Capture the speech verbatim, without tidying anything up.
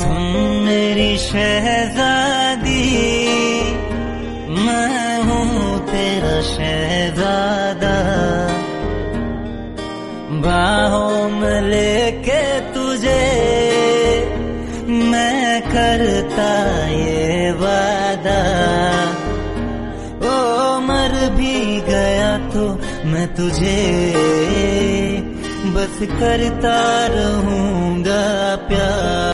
सुन मेरी शहजादी, मैं हूँ तेरा शहजादा। बाहों में लेके तुझे मैं करता ये वादा। ओ मर भी गया तो मैं तुझे बस करता रहूंगा प्यार।